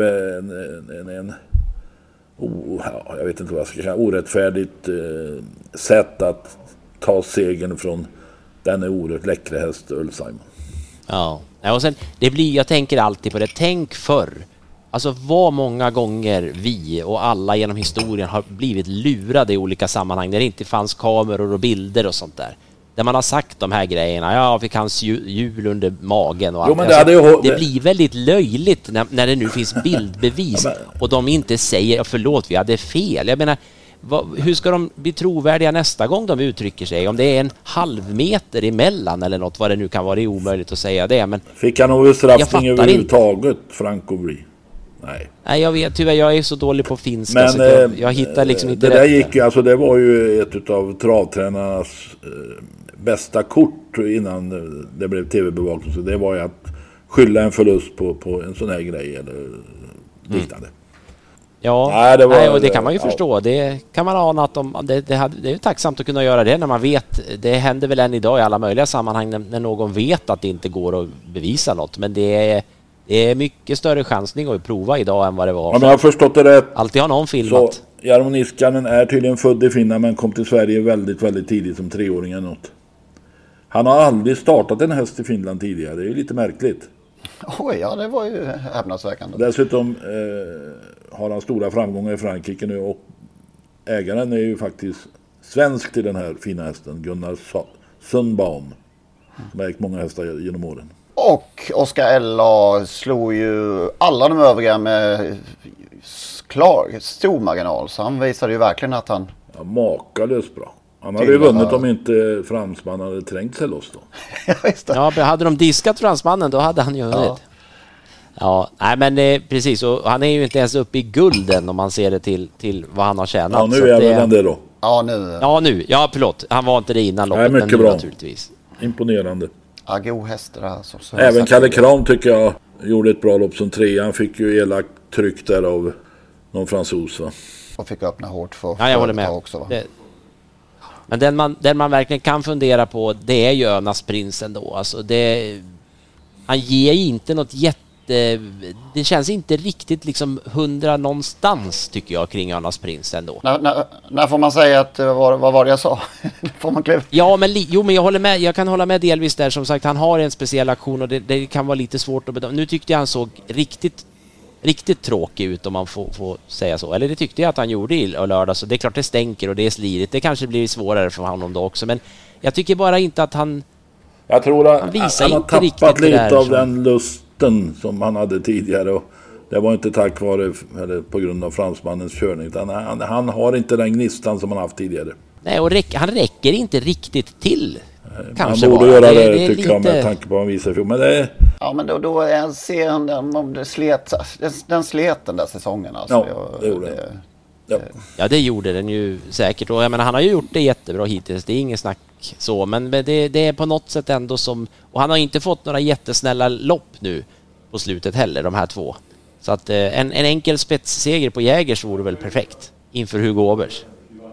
jag vet inte vad jag ska säga, orättfärdigt sätt att ta segern från den oerhört läckra häst Earl Simon. Ja, och sen jag tänker alltid på det. Tänk förr. Alltså vad många gånger vi och alla genom historien har blivit lurade i olika sammanhang där det inte fanns kameror och bilder och sånt där. Där man har sagt de här grejerna, fick hans hjul under magen och allt. Det blir väldigt löjligt när det nu finns bildbevis och de inte säger, förlåt, vi hade fel. Jag menar, hur ska de bli trovärdiga nästa gång de uttrycker sig? Om det är en halv meter emellan eller något, vad det nu kan vara, det är omöjligt att säga det. Men fick han någon bestraffning överhuvudtaget, Franco Brie? Nej, jag vet tyvärr, jag är så dålig på finska, men, så jag hittar liksom inte det. Där gick ju, alltså det var ju ett av travtränarnas bästa kort innan det blev tv-bevakning. Så det var ju att skylla en förlust på en sån här grej eller liknande. Ja, och det kan man ju förstå. Det kan man ana att det är ju tacksamt att kunna göra det när man vet. Det händer väl än idag i alla möjliga sammanhang när någon vet att det inte går att bevisa något. Men det är mycket större chansning att prova idag än vad det var. Ja, men jag har förstått det rätt. Alltid har någon filmat. Så Jarmo Niskanen är tydligen född i Finland men kom till Sverige väldigt, väldigt tidigt som 3-åring eller något. Han har aldrig startat en häst i Finland tidigare. Det är ju lite märkligt. Oj, ja, det var ju häpnadsväckande. Dessutom har han stora framgångar i Frankrike nu, och ägaren är ju faktiskt svensk till den här fina hästen, Gunnar Sundbaum, som har ägt många hästar genom åren. Och Oscar Ehlers slog ju alla de övriga med stor marginal, så han visade ju verkligen att han... Ja, makalöst bra. Han hade ju vunnit om inte fransmannen hade trängt sig loss då. Ja, hade de diskat fransmannen då hade han ju vunnit. Ja, nej men precis. Och han är ju inte ens uppe i gulden om man ser det till vad han har tjänat. Ja, nu är han det då. Ja, nu. Ja, förlåt. Han var inte det innan loppet, mycket men nu bra. Naturligtvis. Imponerande. Ja, god hästar alltså. Även Kalle Kram tycker jag gjorde ett bra lopp som 3. Han fick ju elakt tryck där av någon fransos, va? Och fick öppna hårt för jag håller med. Också, va? Men den man verkligen kan fundera på, det är ju Önasprinsen då. Alltså han ger inte något det känns inte riktigt liksom 100 någonstans tycker jag kring Önasprinsen då. När får man säga att vad var det jag sa? Får man kliva? Ja, men jag håller med. Jag kan hålla med delvis där. Som sagt, han har en speciell aktion och det kan vara lite svårt att bedöma. Nu tyckte jag han såg riktigt tråkig ut om man får säga så. Eller det tyckte jag att han gjorde i lördag. Så det är klart det stänker och det är slirigt. Det kanske blir svårare för honom då också. Men jag tycker bara inte att han... Jag tror att han har tappat lite av den lusten som han hade tidigare. Och det var inte tack vare eller på grund av fransmannens körning. Utan han har inte den gnistan som han haft tidigare. Nej, och han räcker inte riktigt till. Kanske han borde göra det tycker jag med tanke på vad han visar för. Men det är... Ja, men då ser han den slet den där säsongen. Alltså. Ja, det gjorde det. Ja, det gjorde den ju säkert. Och jag menar, han har ju gjort det jättebra hittills. Det är ingen snack så. Men det är på något sätt ändå som... Och han har inte fått några jättesnälla lopp nu på slutet heller, de här två. Så att en enkel spetsseger på Jägers vore väl perfekt inför Hugo Åbergs.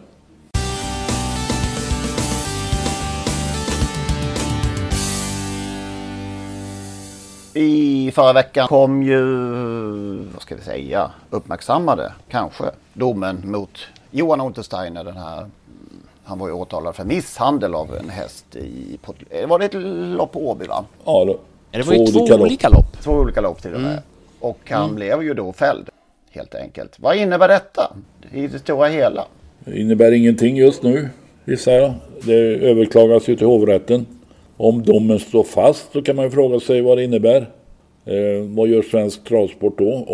I förra veckan kom ju, vad ska vi säga, uppmärksammade kanske domen mot Johan Untersteiner, den här, han var ju åtalad för misshandel av en häst var det ett lopp på Åby va? Ja, det var ju två olika lopp. Två olika lopp till och med. Och han blev ju då fälld helt enkelt. Vad innebär detta i det stora hela? Det innebär ingenting just nu, gissar jag. Det överklagas ju till hovrätten. Om domen står fast så kan man ju fråga sig vad det innebär. Vad gör svensk travsport då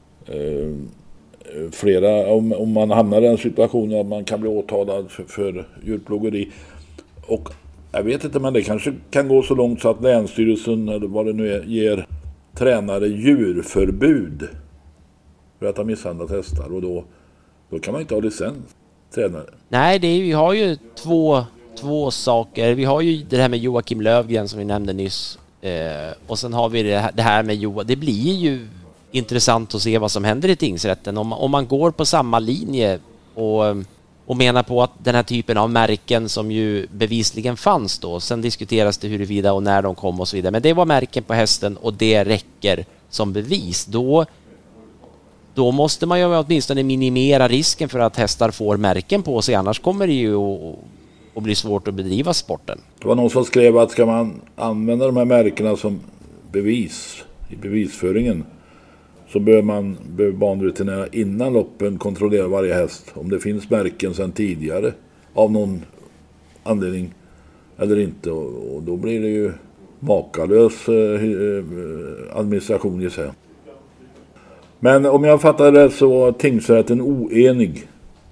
om man hamnar i den situationen att man kan bli åtalad för djurplågeri. Och jag vet inte, men det kanske kan gå så långt så att länsstyrelsen eller vad det nu är ger tränare djurförbud för att ha misshandlat hästar. Och då kan man inte ha licens tränare. Nej, vi har ju två saker. Vi har ju det här med Joakim Lövgren som vi nämnde nyss. Och sen har vi det här med Johan. Det blir ju intressant att se vad som händer i tingsrätten. Om man går på samma linje och menar på att den här typen av märken som ju bevisligen fanns då. Sen diskuteras det huruvida och när de kom och så vidare. Men det var märken på hästen och det räcker som bevis. Då måste man ju åtminstone minimera risken för att hästar får märken på sig. Annars kommer det ju och blir svårt att bedriva sporten. Det var någon som skrev att ska man använda de här märkena som bevis i bevisföringen så behöver banveterinärer innan loppen kontrollera varje häst om det finns märken sedan tidigare av någon anledning eller inte. Och då blir det ju makalös administration i sig. Men om jag fattar det så var tingsrätten oenig.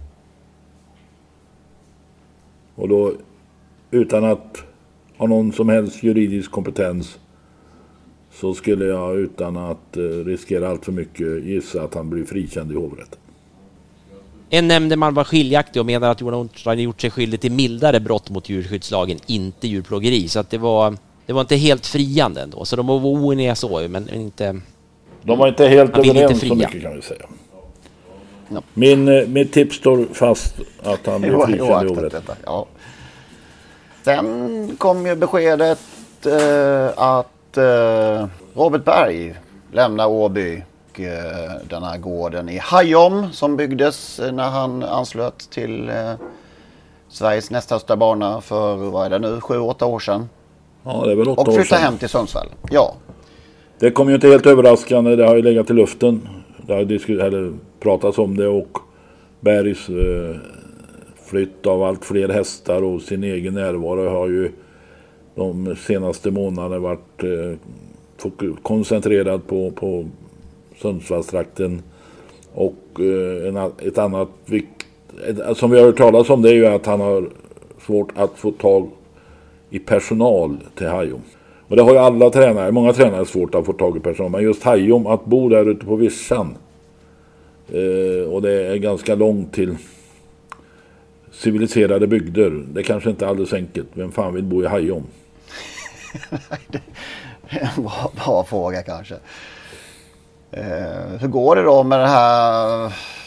Och då utan att ha någon som helst juridisk kompetens så skulle jag utan att riskera allt för mycket gissa att han blir frikänd i hovrätten. En nämndeman var skiljaktig och menar att Johan Untersteiner gjort sig skyldig till mildare brott mot djurskyddslagen, inte djurplågeri. Så att det var inte helt friande ändå. Så de var oeniga så, men inte... De var inte helt överens så mycket kan vi säga. No. Mitt tips står fast att han blir frikänd i hovrätten. Ja. Sen kom ju beskedet att Robert Berg lämnar Åby och den här gården i Hajom som byggdes när han anslöt till Sveriges näst högsta bana för, vad är det nu, 7-8 år sedan. Ja, det är väl 8 år sedan. Och flyttade hem till Sundsvall, ja. Det kom ju inte helt överraskande, det har ju legat i luften. Det har pratats om det och Bergs flytt av allt fler hästar och sin egen närvaro har ju de senaste månaderna varit koncentrerad på Sundsvallstrakten. Och ett annat som vi har hört talas om det är ju att han har svårt att få tag i personal till Hajom. Och det har ju alla tränare, många tränare svårt att få tag i personal. Men just Hajom, att bo där ute på Vischan och det är ganska långt till civiliserade bygder. Det är kanske inte alldeles enkelt. Vem fan vill bo i Hajom? Det är en bra fråga kanske. Hur går det då med det här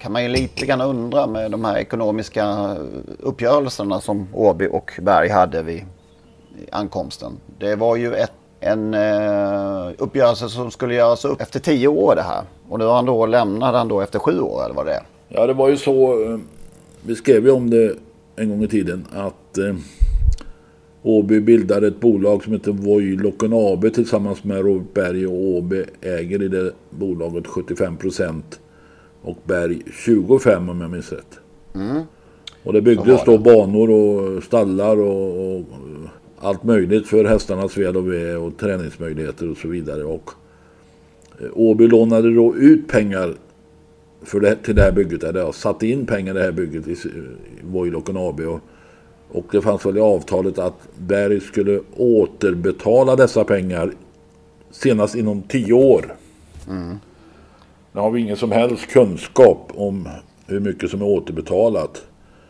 kan man ju lite grann undra med de här ekonomiska uppgörelserna som Åby och Berg hade vid ankomsten. Det var ju en uppgörelse som skulle göras upp efter 10 år det här. Och nu lämnade han då efter 7 år, eller vad det är? Ja, det var ju så, vi skrev ju om det en gång i tiden, att Åby bildade ett bolag som heter Voilocken AB tillsammans med Robert Berg, och Åby äger i det bolaget 75% och Berg 25% om jag minns rätt. Och det byggdes då banor och stallar och allt möjligt för hästarnas väl och ve och träningsmöjligheter och så vidare. Och Åby lånade då ut pengar till det här bygget, eller jag satte in pengar i det här bygget i Voilocken AB, och det fanns väl i avtalet att Berg skulle återbetala dessa pengar senast inom 10 år. Nu har vi ingen som helst kunskap om hur mycket som är återbetalat.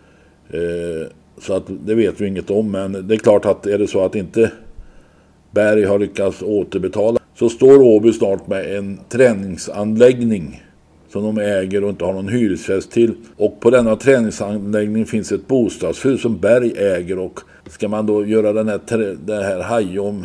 Så att det vet vi inget om, men det är klart att är det så att inte Berg har lyckats återbetala, så står Åby snart med en träningsanläggning som de äger och inte har någon hyresgäst till. Och på denna träningsanläggning finns ett bostadshus som Berg äger, och ska man då göra den här hajom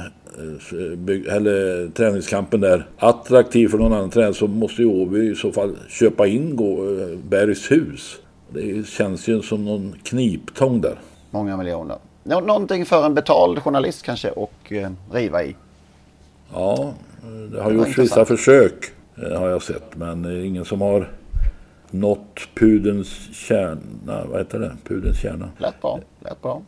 eller träningskampen där attraktiv för någon annan tränare, så måste ju Åby i så fall köpa in Bergs hus. Det känns ju som någon kniptång där. Många miljoner. Någonting för en betald journalist kanske och riva i. Ja, det har gjorts vissa försök har jag sett, men ingen som har nått pudens kärna. Vad heter det? Pudens kärna. Lätt bra.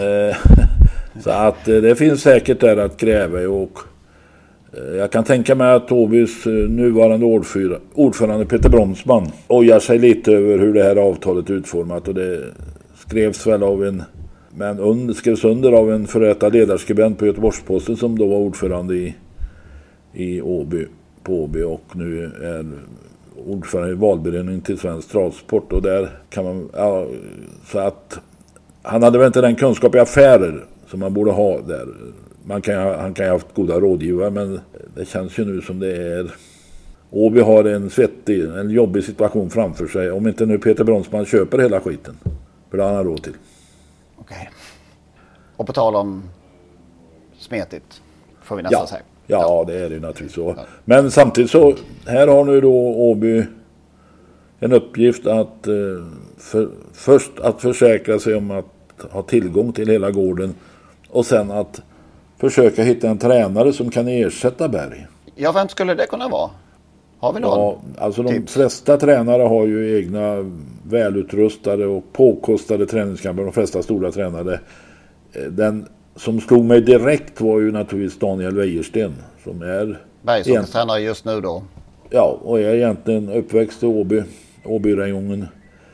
Så att det finns säkert där att gräva, och jag kan tänka mig att Åbys nuvarande ordförande Peter Bromsman ojar sig lite över hur det här avtalet är utformat, och det skrevs väl skrevs under av en förrättad ledarskribent på Göteborgs-Posten som då var ordförande i Åby, och nu är ordförande i valberedningen till Svensk Travsport, och där kan man så att han hade väl inte den kunskap i affärer som man borde ha där. Han kan ju ha haft goda rådgivare, men det känns ju nu som det är Åby har en jobbig situation framför sig, om inte nu Peter Bromsman köper hela skiten, för det har han råd till. Okej. Och på tal om smetigt får vi nästan säga. Ja, det är det naturligtvis så. Ja. Men samtidigt så, här har nu då Åby en uppgift att först att försäkra sig om att ha tillgång till hela gården, och sen att försöka hitta en tränare som kan ersätta Berg. Ja, vem skulle det kunna vara? Har vi någon? Ja, alltså de flesta tränare har ju egna välutrustade och påkostade träningskamper, de flesta stora tränare. Den som slog mig direkt var ju naturligtvis Daniel Wäjersten, som är Bergsåkers tränare just nu då. Ja, och är egentligen uppväxt i Åby-regionen.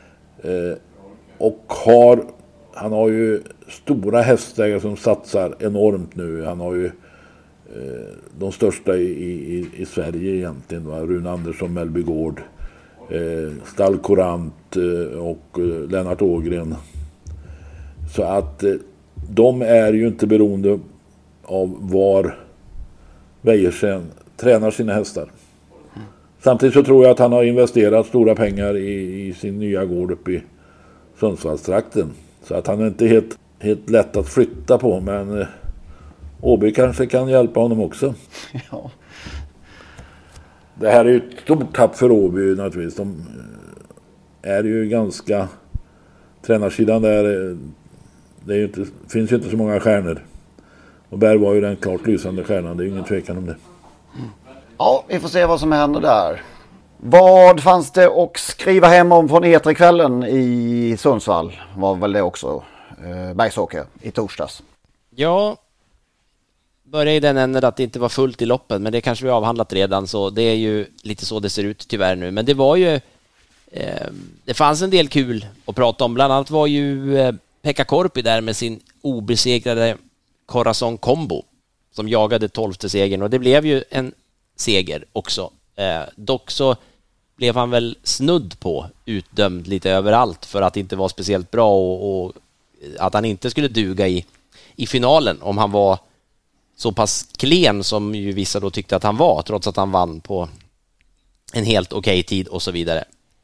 Och han har ju stora hästägare som satsar enormt nu. Han har ju de största i Sverige egentligen. Rune Andersson, Mellby Gård, Stall Courant och Lennart Ågren. Så att de är ju inte beroende av var Wäjersten tränar sina hästar. Samtidigt så tror jag att han har investerat stora pengar i sin nya gård uppe i Sundsvallstrakten. Så att han är inte helt lätt att flytta på, men Åby kanske kan hjälpa honom också. Ja. Det här är ju ett stort tapp för Åby naturligtvis. De är ju ganska... Tränarsidan där, finns ju inte så många stjärnor. Och Berg var ju den klart lysande stjärnan, det är ju ingen tvekan om det. Ja, vi får se vad som händer där. Vad fanns det att skriva hem om från Eterkvällen i Sundsvall? Var väl det också Bergsåker i torsdags? Ja, började i den änden att det inte var fullt i loppen, men det kanske vi har avhandlat redan, så det är ju lite så det ser ut tyvärr nu. Men det var ju det fanns en del kul att prata om. Bland annat var ju Pekka Korpi där med sin obesegrade Corazon Combo som jagade 12:e segern, och det blev ju en seger också. Dock så blev han väl snudd på utdömd lite överallt för att inte vara speciellt bra och att han inte skulle duga i finalen om han var så pass klen som ju vissa då tyckte att han var, trots att han vann på en helt okej tid och så vidare.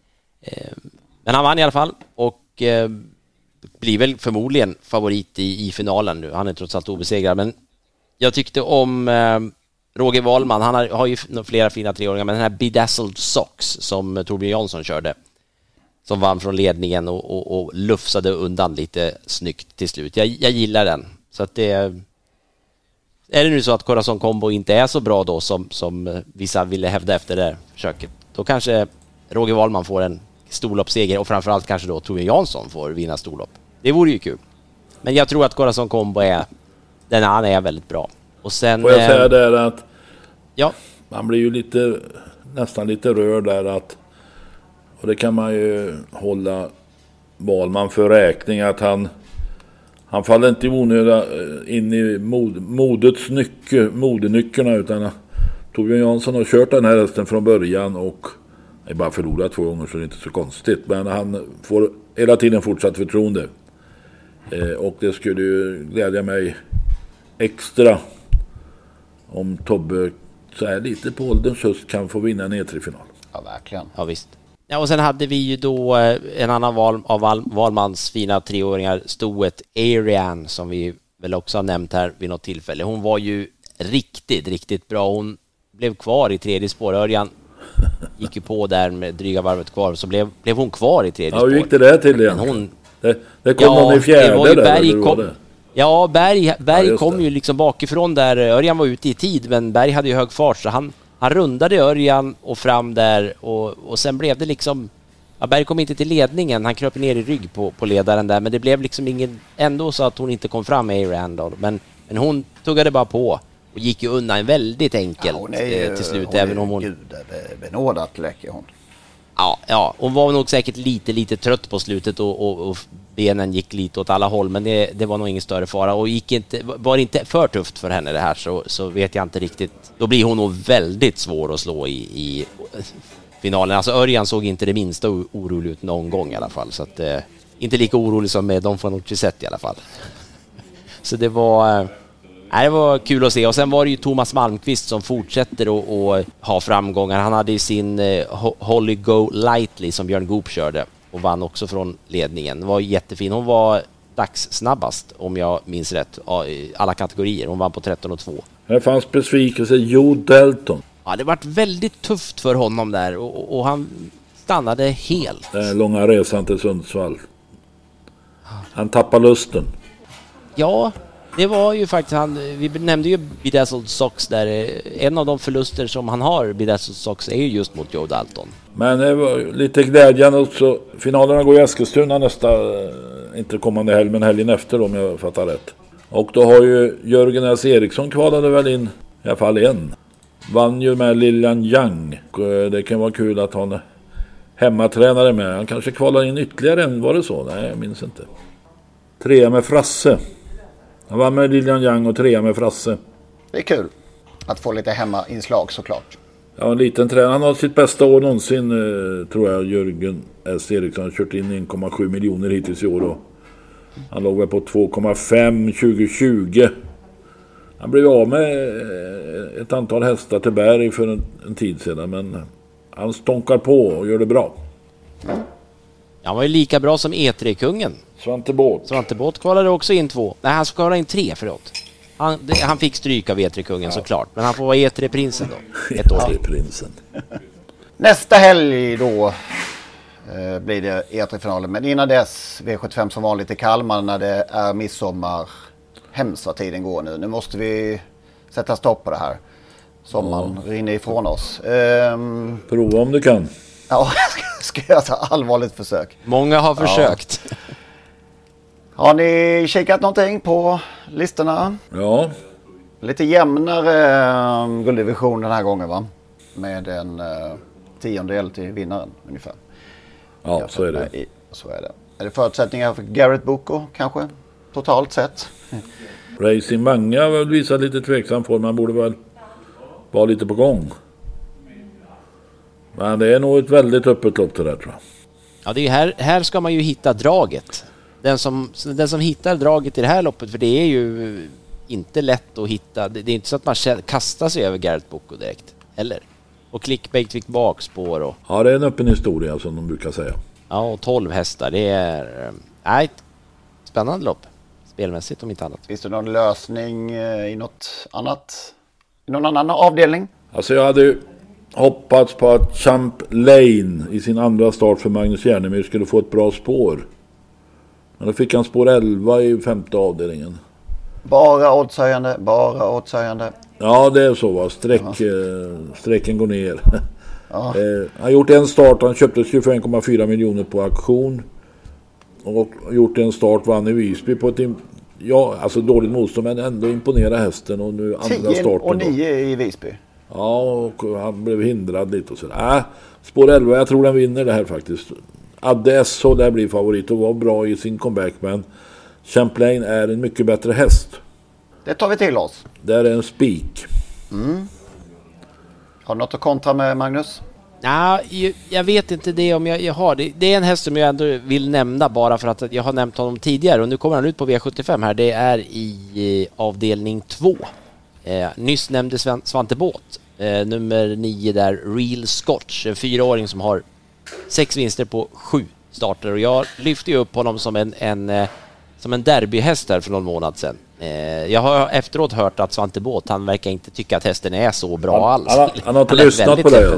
Men han vann i alla fall och blir väl förmodligen favorit i finalen nu. Han är trots allt obesegrad, men jag tyckte om Roger Wahlman. Han har ju flera fina treåringar, men den här Bedazzled Socks som Torbjörn Jansson körde, som vann från ledningen och lufsade undan lite snyggt till slut. Jag gillar den. Så att det är det nu så att Corazon Combo inte är så bra då som vissa ville hävda efter det försöket, då kanske Roger Wahlman får en storloppsseger och framförallt kanske då Torbjörn Jansson får vinna storlopp. Det vore ju kul. Men jag tror att Corazon Combo han är väldigt bra. Och sen får jag säga där att man blir ju nästan lite rörd där att, och det kan man ju hålla Wahlman för räkning, att han faller inte i onöda in i modenyckerna, utan Torbjörn Jansson har kört den här hästen från början och är bara förlorat 2 gånger, så det är inte så konstigt, men han får hela tiden fortsatt förtroende. Och det skulle ju glädja mig extra om Tobbe så här lite på ålderns höst kan få vinna en E3-final. Ja, verkligen. Ja, visst. Ja, och sen hade vi ju då en annan av Wahlmans fina treåringar, stoet Ariane, som vi väl också har nämnt här vid något tillfälle. Hon var ju riktigt bra. Hon blev kvar i tredje spår. Örjan gick ju på där med dryga varvet kvar, så blev hon kvar i tredje spår. Ja, hur gick det där till igen? Det kom någon i fjärde det var ju där. Berg kom ju liksom bakifrån där Örjan var ute i tid, men Berg hade ju hög fart, så han rundade Örjan och fram där och sen blev det liksom, Berg kom inte till ledningen, han kröp ner i rygg på ledaren där, men det blev liksom ingen, ändå så att hon inte kom fram med Randall, men hon tuggade bara på och gick ju undan väldigt enkelt till slut, även om hon benådat läcker hon. Ja, hon var nog säkert lite trött på slutet och benen gick lite åt alla håll, men det var nog ingen större fara, och var inte för tufft för henne det här, så vet jag inte riktigt. Då blir hon nog väldigt svår att slå i finalen. Alltså Örjan såg inte det minsta orolig ut någon gång i alla fall, så att inte lika orolig som med Don Fanucci i alla fall. Så det var kul att se. Och sen var det ju Thomas Malmqvist som fortsätter att ha framgångar. Han hade sin Holly Go Lightly som Björn Goop körde och vann också från ledningen. Det var jättefin. Hon var dagssnabbast, om jag minns rätt, i alla kategorier. Hon vann på 13,2. Här fanns besvikelse Joe Dalton. Ja, det varit väldigt tufft för honom där och han stannade helt. Den långa resan till Sundsvall. Han tappade lusten. Ja, det var ju faktiskt vi nämnde ju Bedazzled Socks där. En av de förluster som han har, Bedazzled Socks, är ju just mot Joe Dalton. Men det var lite glädjande också. Finalerna går i Eskilstuna inte kommande helg, men helgen efter, om jag fattar rätt. Och då har ju Jörgen S. Eriksson kvalade väl in i alla fall en. Vann ju med Lilian Yang. Det kan vara kul att ha hemmatränare med. Han kanske kvalar in ytterligare en, var det så? Nej, jag minns inte. 3 med Frasse. Han var med Lilian Yang och 3 med Frasse. Det är kul att få lite hemmainslag såklart. Ja, en liten tränare. Han har sitt bästa år någonsin, tror jag, Jörgen S. Eriksson. Han har kört in 1,7 miljoner hittills i år. Och han låg väl på 2,5 2020. Han blev av med ett antal hästar till Berg för en tid sedan. Men han stånkar på och gör det bra. Han var ju lika bra som E3-kungen. Svante Båth kvalade också in 2. Nej, han kvalade in 3, förlåt. Han fick stryk av E3-kungen såklart. Men han får vara E3-prinsen då. Ett år till. E3-prinsen. Nästa helg då blir det E3-finalen. Men innan dess V75 som vanligt i Kalmar när det är midsommar. Hemskt vad tiden går nu. Nu måste vi sätta stopp på det här. Sommaren rinner ifrån oss. Prova om du kan. Ja, ska jag ta allvarligt försök. Många har försökt. Ja. Har ni kikat någonting på listorna? Ja. Lite jämnare gulddivision den här gången, va? Med en 10-del till vinnaren ungefär. Ja, så är det. Så är det. Är det förutsättningar för Garrett Boko kanske? Totalt sett. Racing Manga har väl visat lite tveksam form. Man borde väl vara lite på gång. Men det är nog ett väldigt öppet lopp det där, tror jag. Ja, det är här ska man ju hitta draget. Den som hittar draget i det här loppet, för det är ju inte lätt att hitta. Det är inte så att man kastar sig över Garrett Boko direkt, eller? Och Clickbait fick bakspår. Och... Ja, det är en öppen historia som de brukar säga. Ja, och 12 hästar. Det är ett spännande lopp. Spelmässigt om inte annat. Finns det någon lösning i något annat? I någon annan avdelning? Alltså jag hade ju hoppats på att Champ Lane i sin andra start för Magnus Järnemyr skulle få ett bra spår. Men då fick han spår 11 i 5:e avdelningen. Bara oddshöjande. Ja, det är så va. Strecken går ner. Ja. Han har gjort en start. Han köpte 25,4 miljoner på auktion. Och gjort en start, vann i Visby på ett alltså dåligt motstånd, men ändå imponera hästen. Och nu andra starten 10-9 i Visby. Ja, och han blev hindrad lite och sådär. Spår 11, jag tror den vinner det här faktiskt. Adde SH där blir favorit och var bra i sin comeback, men Champlain är en mycket bättre häst. Det tar vi till oss. Där är en spik. Har du något att kontra med, Magnus? Nej, jag vet inte det om jag har det. Det är en häst som jag ändå vill nämna bara för att jag har nämnt honom tidigare. Och nu kommer han ut på V75 här. Det är i avdelning 2. Nyss nämnde Svante Båth. Nummer 9 där, Real Scotch. En 4-åring som har 6 vinster på 7 starter. Och jag lyfte ju upp honom som en derbyhäst där för någon månad sedan. Jag har efteråt hört att Svante Båth, han verkar inte tycka att hästen är så bra alls. Han har inte lyssnat på det.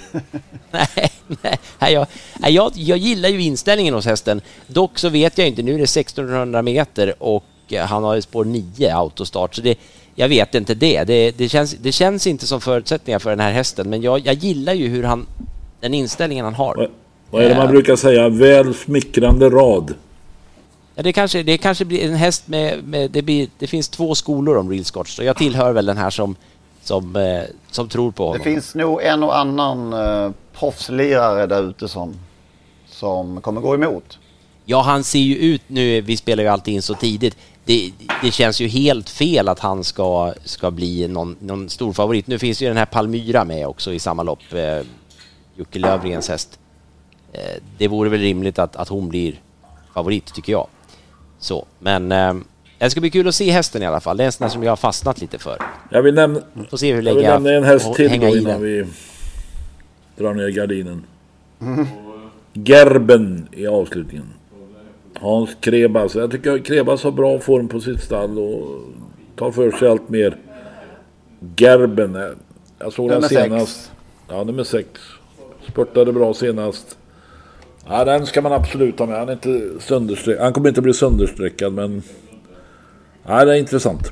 Nej, jag gillar ju inställningen hos hästen. Dock så vet jag inte, nu är det 1600 meter och han har ju spår 9 autostart. Så jag vet inte det känns inte som förutsättningar för den här hästen. Men jag gillar ju den inställningen han har. Vad är det man brukar säga? Väl smickrande rad. Ja, det kanske blir en häst med det finns 2 skolor om Real Scotch. Så jag tillhör väl den här som tror på honom. Det finns nog en och annan proffslirare där ute som kommer gå emot. Ja, han ser ju ut nu, vi spelar ju alltid in så tidigt. Det känns ju helt fel att han ska bli någon stor favorit. Nu finns ju den här Palmyra med också i samma lopp. Jocke Lövgrens häst. Det vore väl rimligt att hon blir favorit, tycker jag. Så, men det ska bli kul att se hästen i alla fall. Det är en sån här som jag har fastnat lite för. Jag vill nämna en häst till då innan vi drar ner gardinen. Gerben i avslutningen. Hans Krebas. Jag tycker Krebas har bra form på sitt stall och tar för sig allt mer. Gerben. Jag såg den senast. 6. Ja, nummer 6. Spurtade bra senast. Ja, den ska man absolut ha med. Han kommer inte bli söndersträckad, men ja, det är intressant.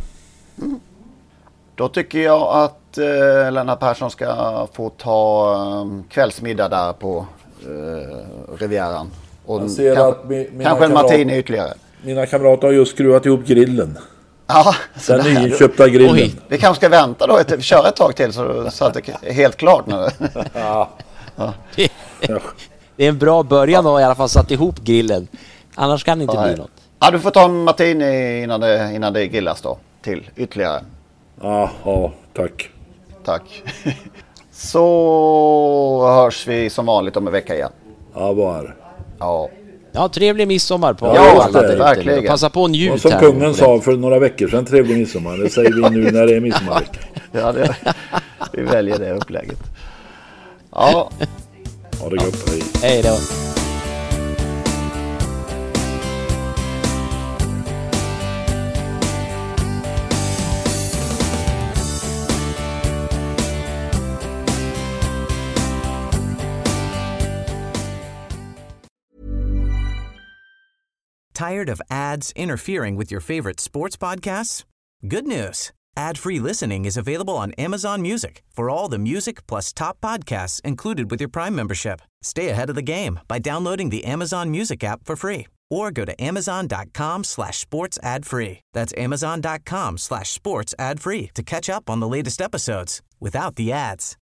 Då tycker jag att Lennart Persson ska få ta kvällsmiddag där på Rivieran. Och kanske en martini ytterligare. Mina kamrater har just skruvat ihop grillen. Ja, den nyinköpta grillen. Oj. Vi kanske ska vänta då, köra ett tag till så att det är helt klart nu. Ja. Det är en bra början att i alla fall satt ihop grillen. Annars kan det inte bli något. Ja, du får ta en martini innan det grillas då. Till ytterligare. Ja, tack. Tack. Så hörs vi som vanligt om en vecka igen. Ja, var. Ja, trevlig midsommar på alla där verkligen. Passa på att njut här. Som kungen sa för några veckor sedan, trevlig midsommar. Det säger vi nu när det är midsommarvecka. Ja, vi väljer det upplägget. Ja. Ha det gott, hej. Hej då. Tired of ads interfering with your favorite sports podcasts? Good news. Ad-free listening is available on Amazon Music for all the music plus top podcasts included with your Prime membership. Stay ahead of the game by downloading the Amazon Music app for free or go to amazon.com/sports ad free. That's amazon.com/sports ad free to catch up on the latest episodes without the ads.